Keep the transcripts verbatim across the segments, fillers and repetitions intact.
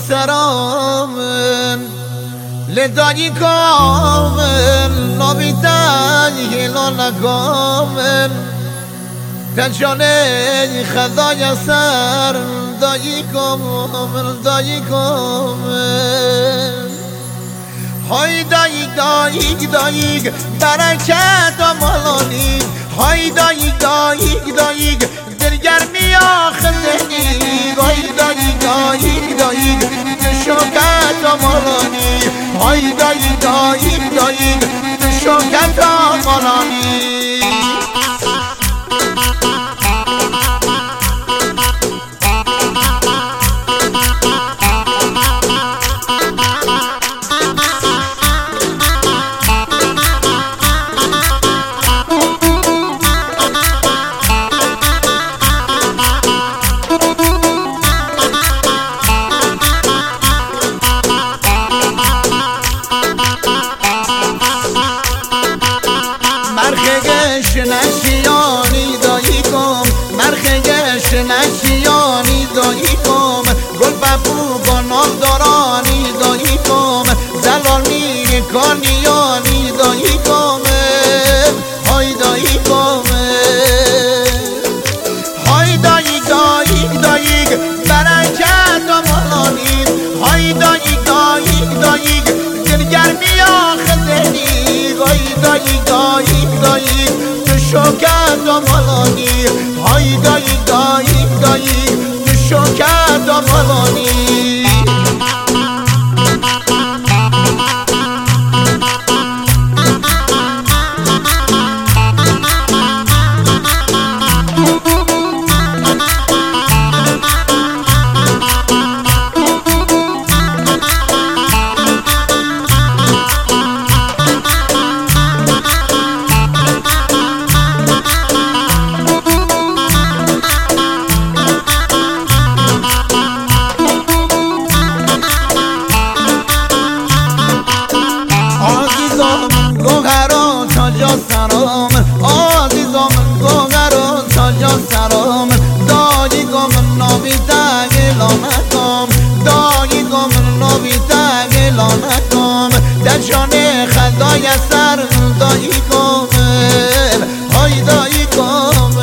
سرامن لدایی کامن نابیدن هلال کامن تجانه خدای سر دایی کامن دایی کامن های دایی دایی دایی برکت آمالانی های دایی دایی دایی دلگرمی آخه دهی های دایی دایی دایی شوکت آمالانی های دایی دایی دایی شوکت آمالانی مرخگش نشیانی دایی کم مرخگش نشیانی دایی کم گل پپو گناه دارانی دایی کم زلال میگه کانیانی دایی کم های دایی کم های دایی دایی دایی برکت آمالانی های دایی دایی دایی دلگرمی آخه دهی های دایی دایی دایی تو شوکت آمالانی های دایی دایی دایی تو شوکت آمالانی سلام عزیزم گوهران تاجا سلام دایی گم نابی تگلانکم دایی گم نابی تگلانکم در جان خدای سر دایی گم های دایی گم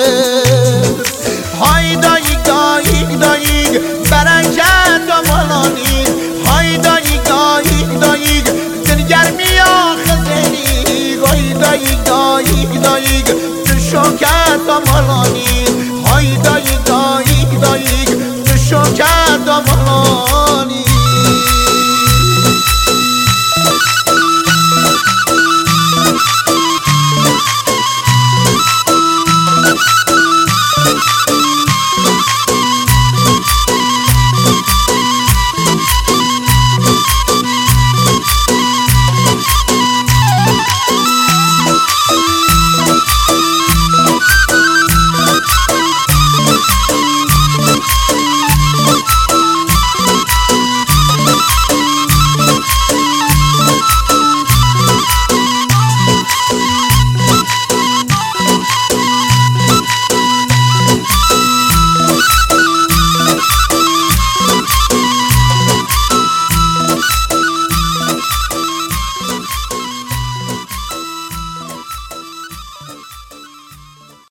های دایی دایی دایی برکت آمالانی های دایی دایی دایی دلگرمی آخه دهی دایی دایی دایی تو شوکت آمالانی